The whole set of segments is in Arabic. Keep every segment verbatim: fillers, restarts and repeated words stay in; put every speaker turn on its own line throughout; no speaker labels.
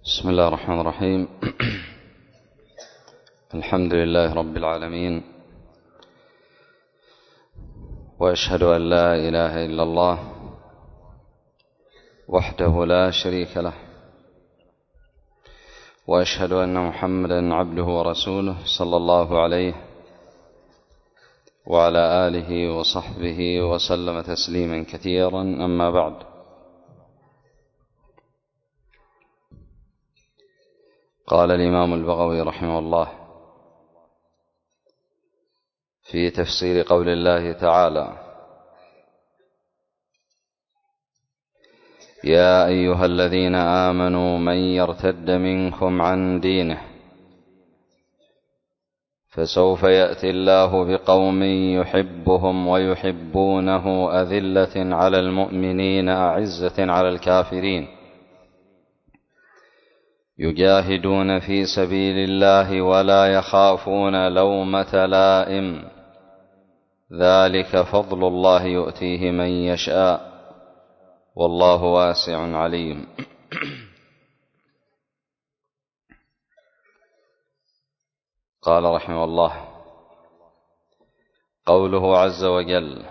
بسم الله الرحمن الرحيم. الحمد لله رب العالمين، وأشهد أن لا إله إلا الله وحده لا شريك له، وأشهد أن محمدا عبده ورسوله صلى الله عليه وعلى آله وصحبه وسلم تسليما كثيرا. أما بعد، قال الإمام البغوي رحمه الله في تفسير قول الله تعالى: يا أيها الذين آمنوا من يرتد منكم عن دينه فسوف يأتي الله بقوم يحبهم ويحبونه أذلة على المؤمنين أعزة على الكافرين يجاهدون في سبيل الله ولا يخافون لومة لائم ذلك فضل الله يؤتيه من يشاء والله واسع عليم. قال رحمه الله: قوله عز وجل: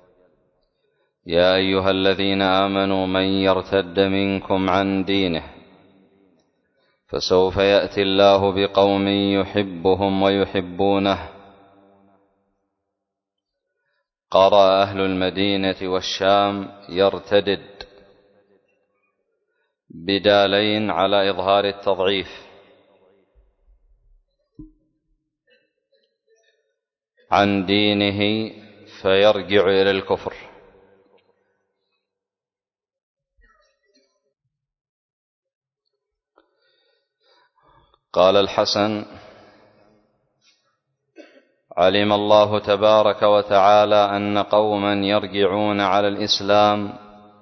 يا أيها الذين آمنوا من يرتد منكم عن دينه فسوف يأتي الله بقوم يحبهم ويحبونه. قرأ أهل المدينة والشام يرتدد بدالين على إظهار التضعيف، عن دينه فيرجع إلى الكفر. قال الحسن: علم الله تبارك وتعالى أن قوما يرجعون على الإسلام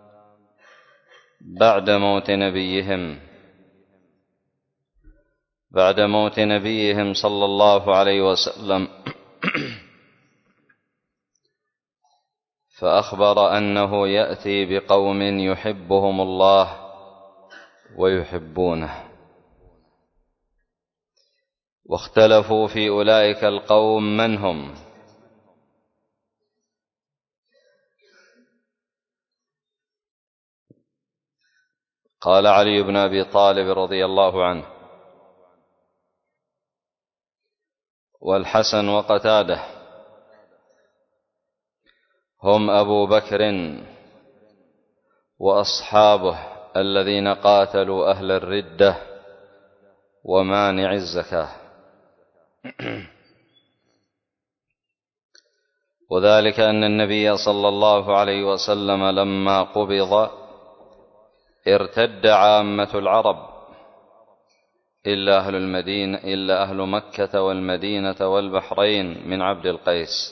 بعد موت نبيهم بعد موت نبيهم صلى الله عليه وسلم، فأخبر أنه يأتي بقوم يحبهم الله ويحبونه. واختلفوا في أولئك القوم من هم، قال علي بن أبي طالب رضي الله عنه والحسن وقتاده: هم أبو بكر وأصحابه الذين قاتلوا أهل الردة ومانع الزكاة. وذلك أن النبي صلى الله عليه وسلم لما قبض ارتد عامة العرب إلا أهل المدينة إلا أهل مكة والمدينة والبحرين من عبد القيس،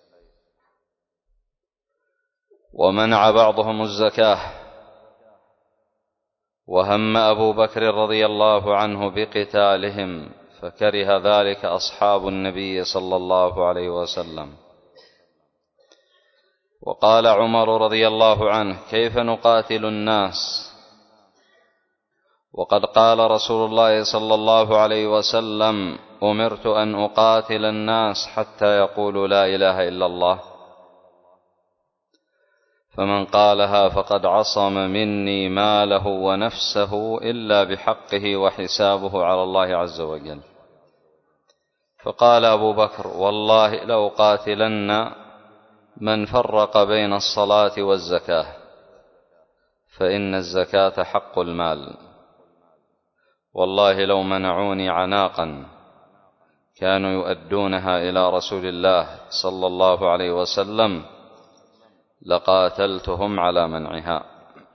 ومنع بعضهم الزكاة. وهم أبو بكر رضي الله عنه بقتالهم فكره ذلك أصحاب النبي صلى الله عليه وسلم. وقال عمر رضي الله عنه: كيف نقاتل الناس وقد قال رسول الله صلى الله عليه وسلم: أمرت أن أقاتل الناس حتى يقولوا لا إله إلا الله، فمن قالها فقد عصم مني ماله ونفسه إلا بحقه وحسابه على الله عز وجل. فقال أبو بكر: والله لأقاتلن من فرق بين الصلاة والزكاة، فإن الزكاة حق المال. والله لو منعوني عناقا كانوا يؤدونها إلى رسول الله صلى الله عليه وسلم لقاتلتهم على منعها.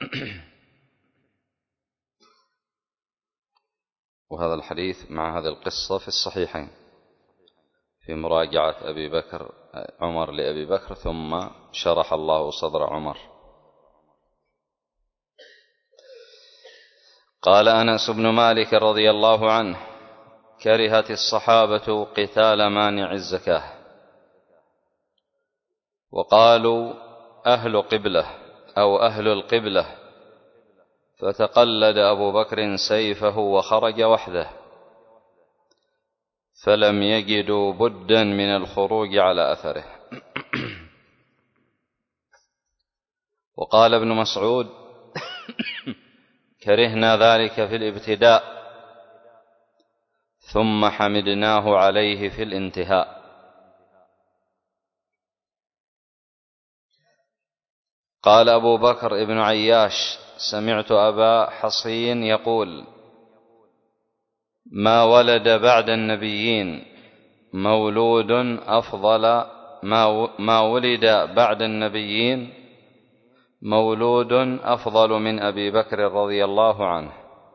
وهذا الحديث مع هذه القصة في الصحيحين في مراجعة أبي بكر عمر لأبي بكر، ثم شرح الله صدر عمر. قال أنس بن مالك رضي الله عنه: كرهت الصحابة قتال مانع الزكاة، وقالوا أهل قبلة أو أهل القبلة، فتقلد أبو بكر سيفه وخرج وحده، فلم يجدوا بدا من الخروج على أثره. وقال ابن مسعود: كرهنا ذلك في الابتداء، ثم حمدناه عليه في الانتهاء. قال أبو بكر ابن عياش: سمعت أبا حصين يقول: ما ولد بعد النبيين مولود أفضل ما ولد بعد النبيين مولود أفضل من أبي بكر رضي الله عنه،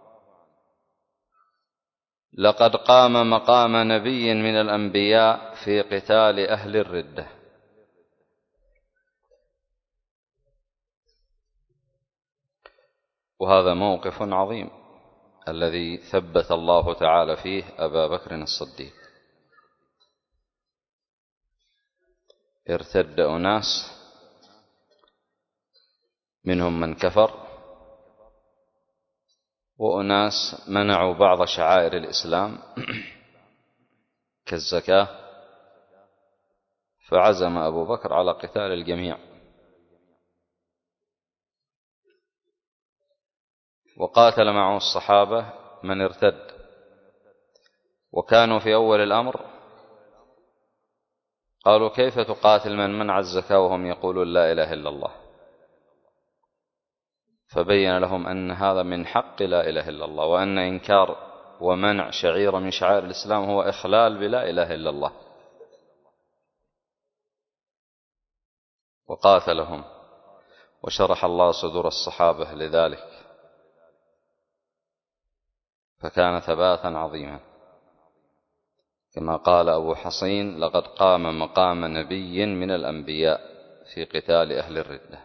لقد قام مقام نبي من الأنبياء في قتال أهل الردة. وهذا موقف عظيم الذي ثبت الله تعالى فيه أبا بكر الصديق. ارتد أناس منهم من كفر، وأناس منعوا بعض شعائر الإسلام كالزكاة، فعزم أبو بكر على قتال الجميع. وقاتل معه الصحابة من ارتد، وكانوا في أول الأمر قالوا: كيف تقاتل من منع الزكاة وهم يقولون لا إله إلا الله؟ فبين لهم أن هذا من حق لا إله إلا الله، وأن إنكار ومنع شعيرة من شعائر الإسلام هو إخلال بلا إله إلا الله. وقاتلهم، وشرح الله صدور الصحابة لذلك، فكان ثباتا عظيما. كما قال أبو حصين: لقد قام مقام نبي من الأنبياء في قتال أهل الردة.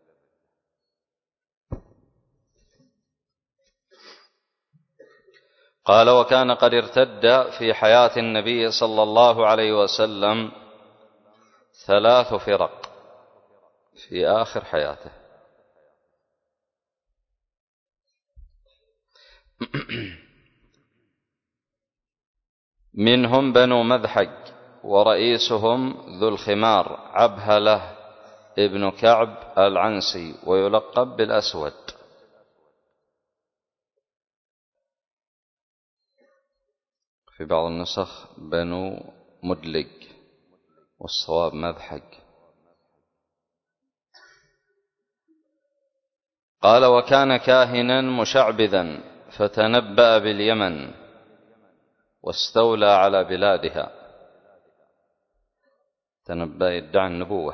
قال: وكان قد ارتد في حياة النبي صلى الله عليه وسلم ثلاث فرق في آخر حياته. منهم بنو مذحج، ورئيسهم ذو الخمار عبهلة ابن كعب العنسي، ويلقب بالأسود. في بعض النسخ بنو مدلج، والصواب مذحج. قال: وكان كاهنا مشعبذا، فتنبأ باليمن واستولى على بلادها. تنبأ يدعي النبوة.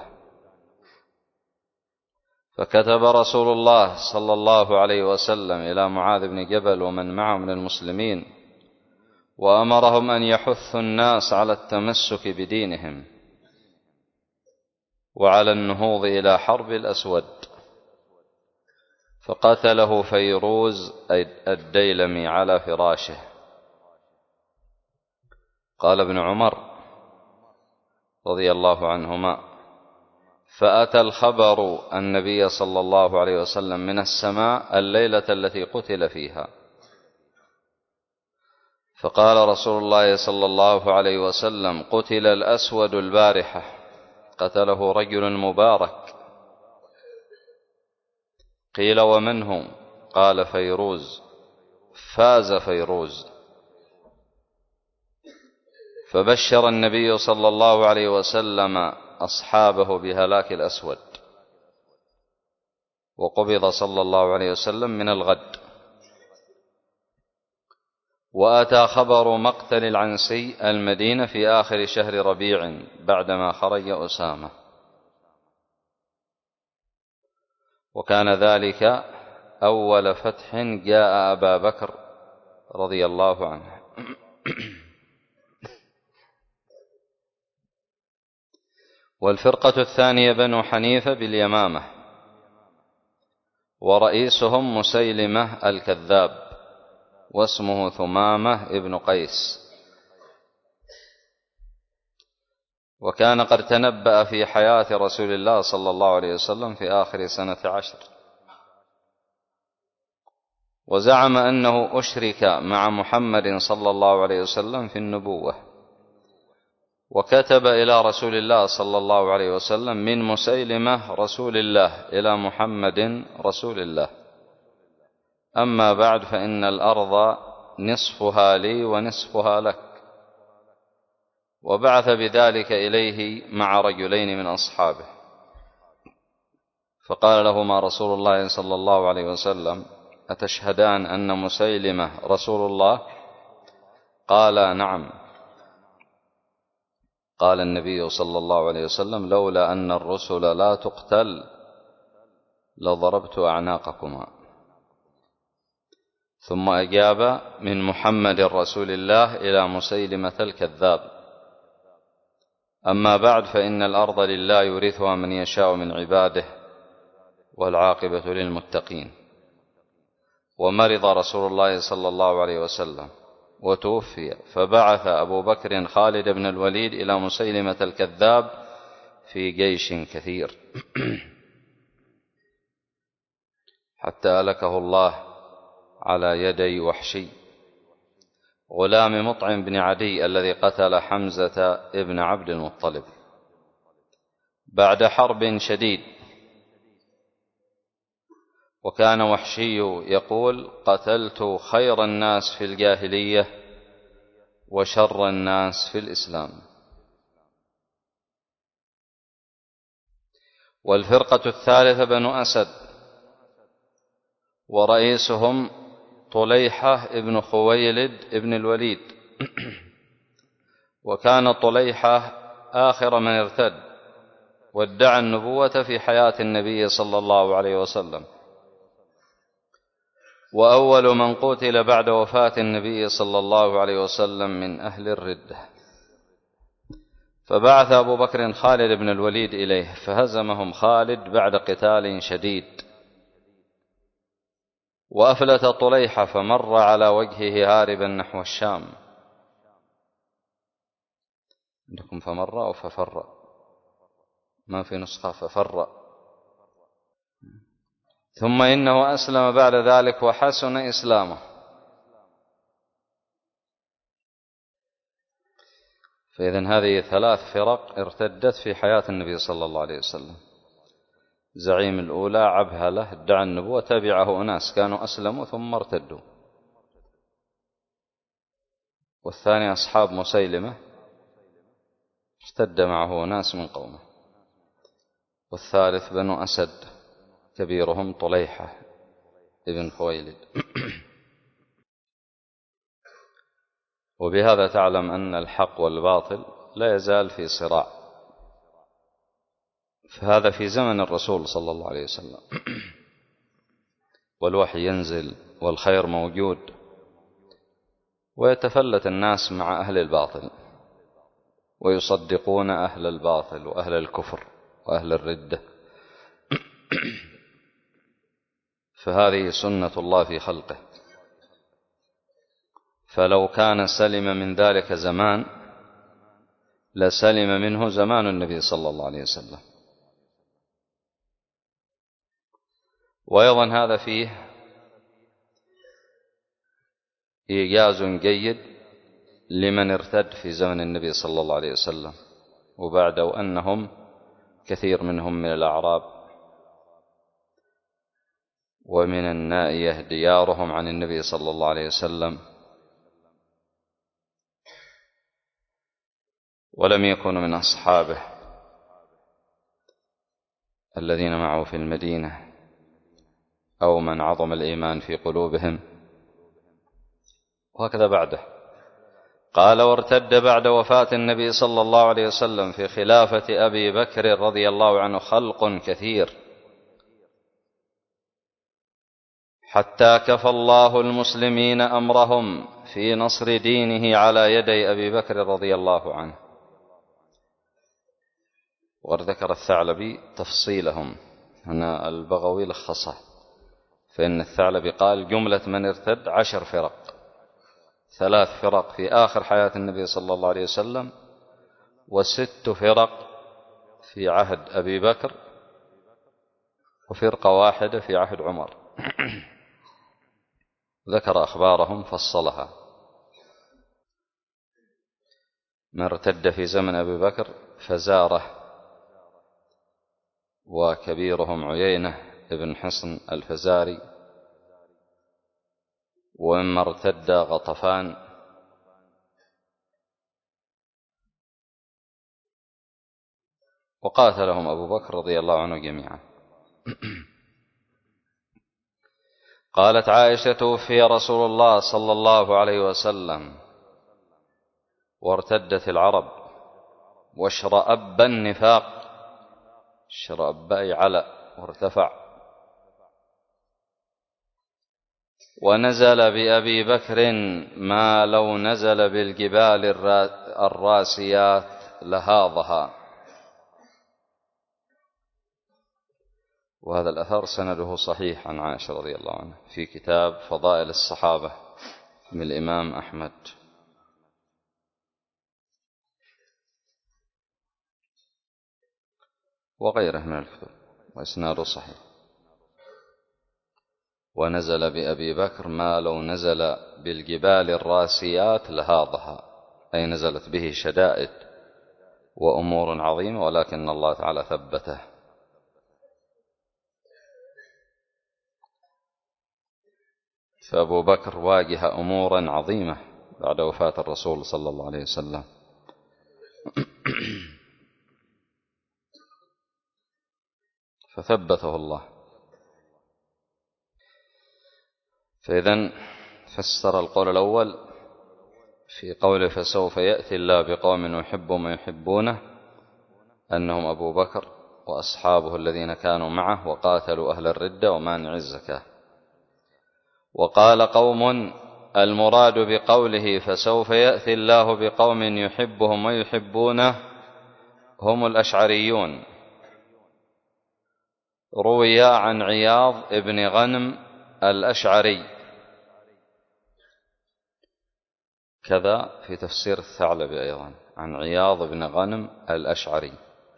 فكتب رسول الله صلى الله عليه وسلم إلى معاذ بن جبل ومن معه من المسلمين، وأمرهم أن يحثوا الناس على التمسك بدينهم وعلى النهوض إلى حرب الأسود. فقتله فيروز الديلمي على فراشه. قال ابن عمر رضي الله عنهما: فأتى الخبر النبي صلى الله عليه وسلم من السماء الليلة التي قتل فيها، فقال رسول الله صلى الله عليه وسلم: قتل الأسود البارحة، قتله رجل مبارك. قيل: ومن هو؟ قال: فيروز، فاز فيروز. فبشر النبي صلى الله عليه وسلم أصحابه بهلاك الأسود، وقبض صلى الله عليه وسلم من الغد. وأتى خبر مقتل العنسي المدينة في آخر شهر ربيع بعدما خرج أسامة، وكان ذلك أول فتح جاء أبا بكر رضي الله عنه. والفرقة الثانية بنو حنيفة باليمامة، ورئيسهم مسيلمة الكذاب، واسمه ثمامة ابن قيس. وكان قد تنبأ في حياة رسول الله صلى الله عليه وسلم في آخر سنة عشر. وزعم أنه أشرك مع محمد صلى الله عليه وسلم في النبوة، وكتب إلى رسول الله صلى الله عليه وسلم: من مسيلمة رسول الله إلى محمد رسول الله، أما بعد فإن الأرض نصفها لي ونصفها لك. وبعث بذلك إليه مع رجلين من أصحابه، فقال لهما رسول الله صلى الله عليه وسلم: أتشهدان أن مسيلمة رسول الله؟ قالا: نعم. قال النبي صلى الله عليه وسلم: لولا أن الرسل لا تقتل لضربت أعناقكما. ثم أجاب: من محمد رسول الله إلى مسيلمة الكذاب، أما بعد فإن الأرض لله يورثها من يشاء من عباده، والعاقبة للمتقين. ومرض رسول الله صلى الله عليه وسلم وتوفي، فبعث أبو بكر خالد بن الوليد إلى مسيلمة الكذاب في جيش كثير حتى أهلكه الله على يدي وحشي غلام مطعم بن عدي الذي قتل حمزة ابن عبد المطلب بعد حرب شديد. وكان وحشي يقول: قتلت خير الناس في الجاهلية وشر الناس في الإسلام. والفرقة الثالثة بنو أسد، ورئيسهم طليحة ابن خويلد ابن الوليد. وكان طليحة آخر من ارتد، وادعى النبوة في حياة النبي صلى الله عليه وسلم، وأول من قتل بعد وفاة النبي صلى الله عليه وسلم من أهل الردة. فبعث أبو بكر خالد بن الوليد إليه، فهزمهم خالد بعد قتال شديد، وأفلت طليحة فمر على وجهه هاربا نحو الشام. عندكم فمر أو ففر؟ ما في نسخة ففر. ثم إنه أسلم بعد ذلك وحسن إسلامه. فإذن هذه ثلاث فرق ارتدت في حياة النبي صلى الله عليه وسلم. زعيم الأولى عبهلة ادعى النبوة، تبعه أناس كانوا أسلموا ثم ارتدوا. والثاني أصحاب مسيلمة ارتد معه ناس من قومه. والثالث بنو أسد كبيرهم طليحة ابن خويلد. وبهذا تعلم أن الحق والباطل لا يزال في صراع، فهذا في زمن الرسول صلى الله عليه وسلم، والوحي ينزل والخير موجود، ويتفلت الناس مع أهل الباطل ويصدقون أهل الباطل وأهل الكفر وأهل الردة. فهذه سنة الله في خلقه. فلو كان سلم من ذلك زمان لسلم منه زمان النبي صلى الله عليه وسلم. وأيضا هذا فيه إيجاز جيد لمن ارتد في زمن النبي صلى الله عليه وسلم وبعده، أنهم كثير منهم من الأعراب ومن النائية ديارهم عن النبي صلى الله عليه وسلم، ولم يكونوا من أصحابه الذين معه في المدينة أو من عظم الإيمان في قلوبهم. وهكذا بعده قال: وارتد بعد وفاة النبي صلى الله عليه وسلم في خلافة أبي بكر رضي الله عنه خلق كثير، حتى كفى الله المسلمين أمرهم في نصر دينه على يدي أبي بكر رضي الله عنه. وذكر الثعلبي تفصيلهم، هنا البغوي لخصه، فإن الثعلبي قال: جملة من ارتد عشر فرق، ثلاث فرق في آخر حياة النبي صلى الله عليه وسلم، وست فرق في عهد أبي بكر، وفرقة واحدة في عهد عمر. ذكر أخبارهم فصلها. من ارتد في زمن أبي بكر فزاره، وكبيرهم عيينة ابن حصن الفزاري، ومما ارتد غطفان، وقاتلهم أبو بكر رضي الله عنه جميعا. قالت عائشة: توفي رسول الله صلى الله عليه وسلم وارتدت العرب واشرأب النفاق. اشرأب أي على وارتفع. ونزل بأبي بكر ما لو نزل بالجبال الراسيات لهاضها. وهذا الأثر سنده صحيح عن عائشة رضي الله عنها في كتاب فضائل الصحابة من الإمام أحمد. وغيره من الكتب، وإسناده صحيح. ونزل بأبي بكر ما لو نزل بالجبال الراسيات لهاضها، أي نزلت به شدائد وأمور عظيمة، ولكن الله تعالى ثبته. فأبو بكر واجه أمورا عظيمة بعد وفاة الرسول صلى الله عليه وسلم. فثبته الله. فإذن فسر القول الأول في قوله: فسوف يأتي الله بقوم يحبهم ويحبونه، أنهم أبو بكر وأصحابه الذين كانوا معه وقاتلوا أهل الردة ومانع الزكاة. وقال قوم: المراد بقوله فسوف يأتي الله بقوم يحبهم ويحبونه هم الأشعريون. روي عن عياض ابن غنم الأشعري كذا في تفسير الثعلبي أيضا، عن عياض بن غنم الأشعري.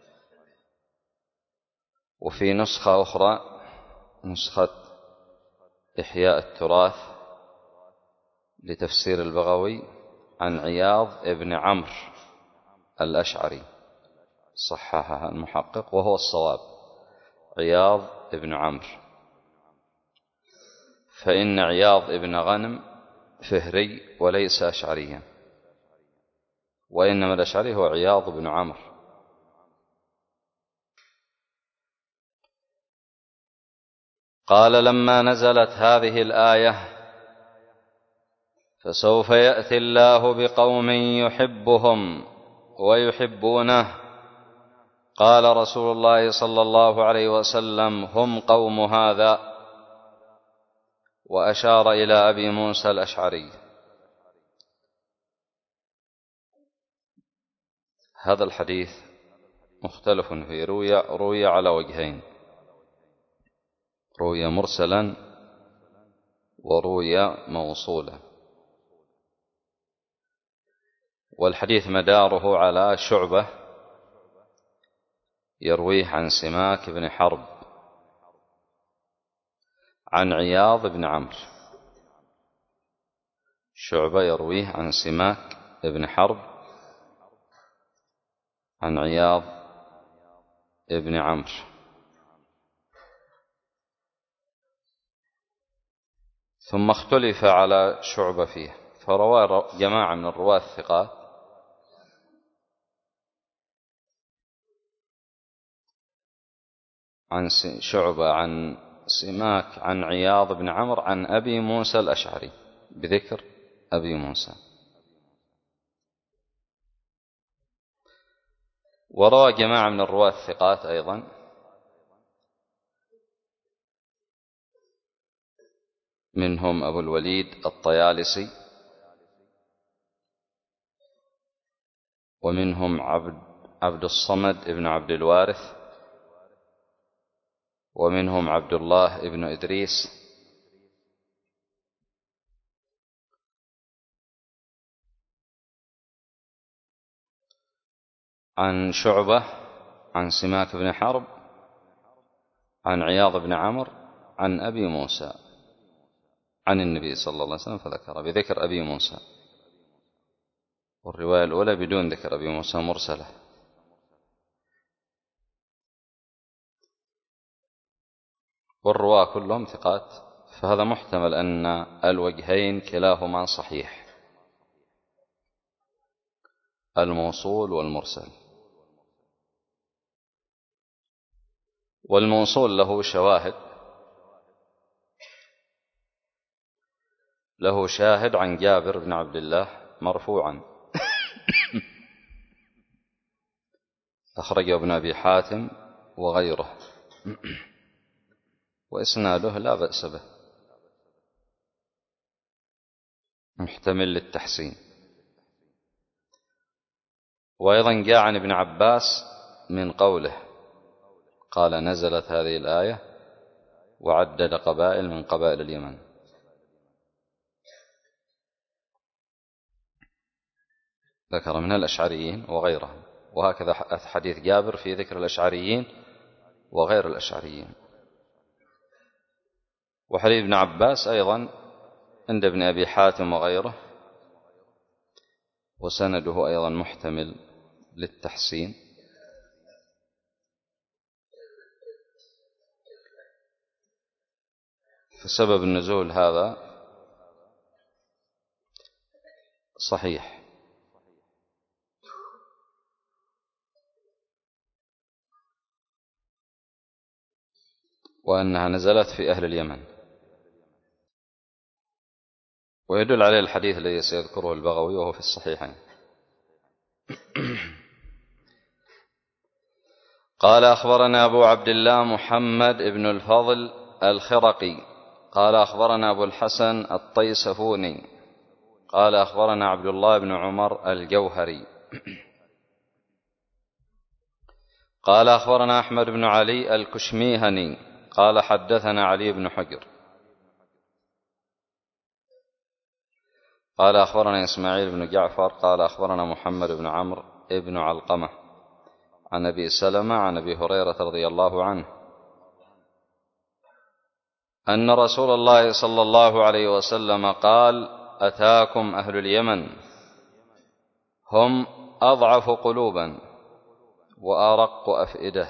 وفي نسخة أخرى، نسخة إحياء التراث لتفسير البغوي، عن عياض ابن عمرو الأشعري، صححها المحقق وهو الصواب، عياض ابن عمرو. فإن عياض ابن غنم فهري وليس أشعريا، وإنما الأشعري هو عياض بن عمرو. قال: لما نزلت هذه الآية فسوف يأتي الله بقوم يحبهم ويحبونه، قال رسول الله صلى الله عليه وسلم: هم قوم هذا. وأشار إلى أبي موسى الأشعري. هذا الحديث مختلف فيه، روي, روي على وجهين: روي مرسلا وروي موصولا. والحديث مداره على شعبة يرويه عن سماك بن حرب عن عياض بن عمرو. شعبة يرويه عن سماك بن حرب عن عياض بن عمرو. ثم اختلف على شعبة فيه، فروى جماعة من الرواة الثقات عن شعبة عن سماك عن عياض بن عمرو عن أبي موسى الأشعري بذكر أبي موسى. وروى جماعة من الرواة الثقات أيضا منهم أبو الوليد الطيالسي، ومنهم عبد, عبد الصمد ابن عبد الوارث، ومنهم عبد الله ابن إدريس، عن شعبة عن سماك بن حرب عن عياض بن عمرو عن أبي موسى. عن النبي صلى الله عليه وسلم فذكر بذكر أبي موسى، والرواية الأولى بدون ذكر أبي موسى مرسلة. والرواة كلهم ثقات، فهذا محتمل أن الوجهين كلاهما صحيح، الموصول والمرسل. والموصول له شواهد، له شاهد عن جابر بن عبد الله مرفوعا أخرجه ابن أبي حاتم وغيره، وإسناده لا بأس به، محتمل للتحسين. وأيضا جاء عن ابن عباس من قوله، قال نزلت هذه الآية وعدد قبائل من قبائل اليمن. ذكر منها الأشعريين وغيرهم، وهكذا حديث جابر في ذكر الأشعريين وغير الأشعريين. وحديث ابن عباس أيضا عند ابن أبي حاتم وغيره، وسنده أيضا محتمل للتحسين. فسبب النزول هذا صحيح. وأنها نزلت في أهل اليمن. ويدل عليه الحديث الذي سيذكره البغوي وهو في الصحيحين. قال أخبرنا أبو عبد الله محمد بن الفضل الخرقي قال أخبرنا أبو الحسن الطيسفوني قال أخبرنا عبد الله بن عمر الجوهري قال أخبرنا أحمد بن علي الكشميهني قال حدثنا علي بن حجر قال أخبرنا إسماعيل بن جعفر قال أخبرنا محمد بن عمرو بن علقمة عن أبي سلمة عن أبي هريرة رضي الله عنه أن رسول الله صلى الله عليه وسلم قال: أتاكم أهل اليمن هم أضعف قلوبا وأرق أفئدة.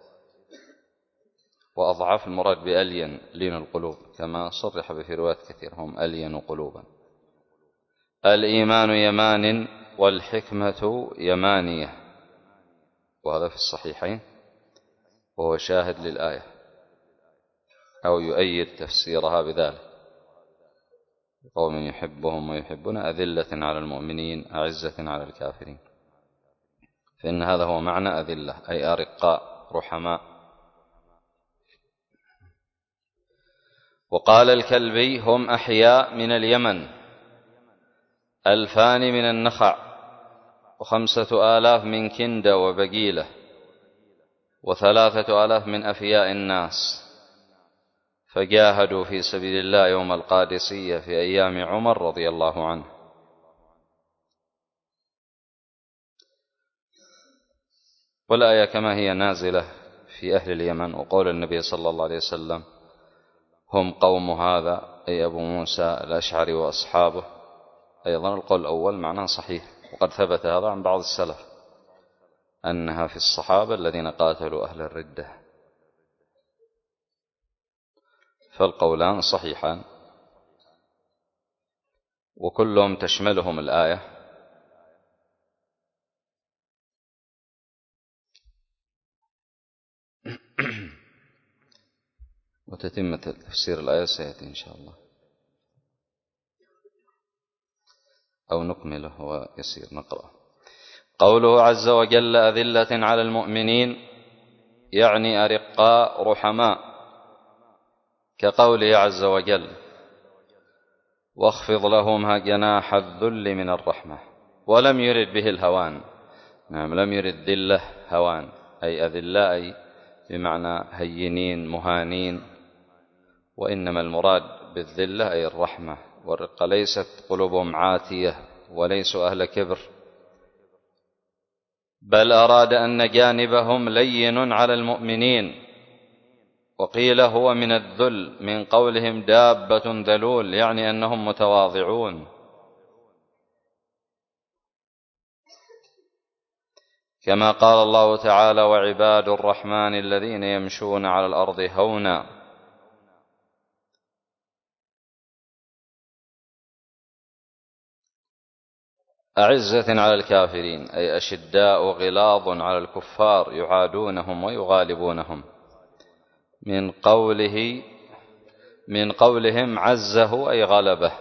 وأضعف المراد بألين، لين القلوب، كما صرح في روايات كثير، هم ألين قلوبا. الإيمان يمان والحكمة يمانية، وهذا في الصحيحين، وهو شاهد للآية أو يؤيد تفسيرها بذلك: قوم يحبهم ويحبون أذلة على المؤمنين أعزة على الكافرين. فإن هذا هو معنى أذلة، أي أرقاء رحماء. وقال الكلبي: هم أحياء من اليمن، ألفان من النخع، وخمسة آلاف من كندة وبقيلة، وثلاثة آلاف من أفياء الناس، فجاهدوا في سبيل الله يوم القادسية في أيام عمر رضي الله عنه. والآية كما هي نازلة في أهل اليمن. وقول النبي صلى الله عليه وسلم: هم قوم هذا، أي أبو موسى الأشعري وأصحابه. أيضا القول الأول معناه صحيح، وقد ثبت هذا عن بعض السلف أنها في الصحابة الذين قاتلوا أهل الردة. فالقولان صحيحان، وكلهم تشملهم الآية. وتتمة تفسير الآية سيأتي إن شاء الله، أو نكمله ويسير نقرأ. قوله عز وجل: أذلة على المؤمنين، يعني أرقاء رحماء، كقوله عز وجل: واخفض لهم جناح الذل من الرحمة. ولم يرد به الهوان، نعم، لم يرد ذلة هوان، أي أذلاء، أي بمعنى هينين مهانين، وإنما المراد بالذلة أي الرحمة والرقة. ليست قلوبهم عاتية وليسوا أهل كبر، بل أراد أن جانبهم لين على المؤمنين، وقيل هو من الذل من قولهم دابة ذلول، يعني أنهم متواضعون. كما قال الله تعالى: وعباد الرحمن الذين يمشون على الأرض هونا. أعزة على الكافرين أي أشداء غلاظ على الكفار يعادونهم ويغالبونهم، من قوله من قولهم عزه أي غلبه.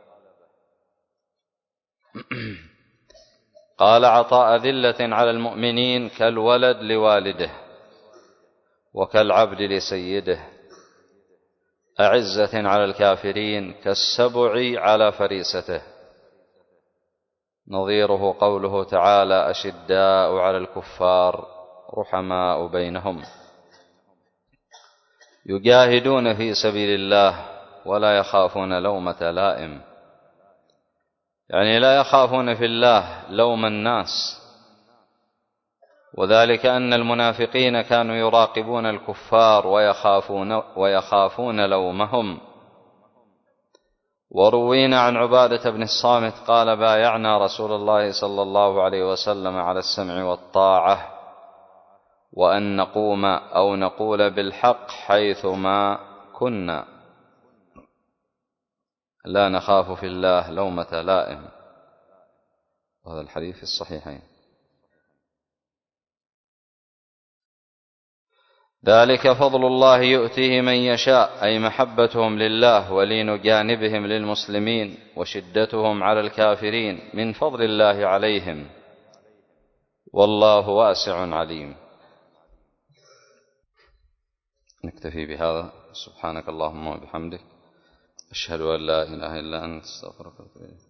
قال عطاء: ذلة على المؤمنين كالولد لوالده وكالعبد لسيده. أعزة على الكافرين كالسبع على فريسته. نظيره قوله تعالى: أشداء على الكفار رحماء بينهم. يجاهدون في سبيل الله ولا يخافون لومة لائم، يعني لا يخافون في الله لوم الناس، وذلك أن المنافقين كانوا يراقبون الكفار ويخافون, ويخافون لومهم. وروينا عن عبادة بن الصامت قال: بايعنا رسول الله صلى الله عليه وسلم على السمع والطاعة، وأن نقوم أو نقول بالحق حيثما كنا، لا نخاف في الله لومة لائم. وهذا الحديث في الصحيحين. ذلك فضل الله يؤتيه من يشاء، أي محبتهم لله ولين جانبهم للمسلمين وشدتهم على الكافرين من فضل الله عليهم، والله واسع عليم. نكتفي بهذا. سبحانك اللهم وبحمدك، أشهد أن لا إله إلا أنت، أستغفرك وأتوب إليك.